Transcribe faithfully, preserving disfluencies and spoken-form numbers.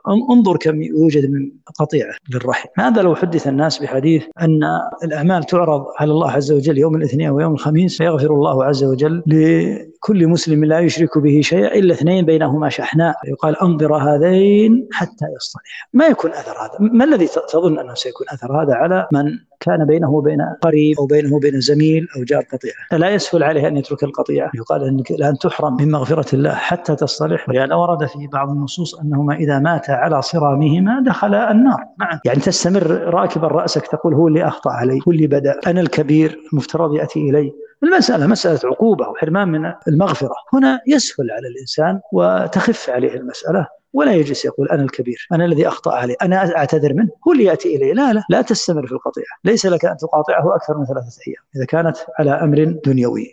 انظر كم يوجد من قطيعة للرحم. ماذا لو حدث الناس بحديث أن الأعمال تعرض على الله عز وجل يوم الاثنين ويوم الخميس، فيغفر الله عز وجل لكل مسلم لا يشرك به شيئا إلا اثنين بينهما شحناء، يقال أنظر هذين حتى يصطلح. ما يكون أثر هذا؟ ما الذي تظن أنه سيكون أثر هذا على من كان بينه وبين قريب أو بينه وبين زميل أو جار قطيعة؟ لا يسهل عليه أن يترك القطيعة. يقال أنك لن تحرم من مغفرة الله حتى تصطلح، ولأن ورد في بعض النصوص أنهما إذا مات على صرامهما دخل النار. نعم، يعني تستمر راكبا رأسك تقول هو اللي أخطأ علي، هو اللي بدأ، أنا الكبير المفترض يأتي إلي. المسألة مسألة عقوبة وحرمان من المغفرة. هنا يسهل على الإنسان وتخف عليه المسألة، ولا يجلس يقول أنا الكبير، أنا الذي أخطأ عليه، أنا أعتذر منه، هو اللي يأتي إليه. لا لا لا تستمر في القطيعة. ليس لك أن تقاطعه أكثر من ثلاثة أيام إذا كانت على أمر دنيوي.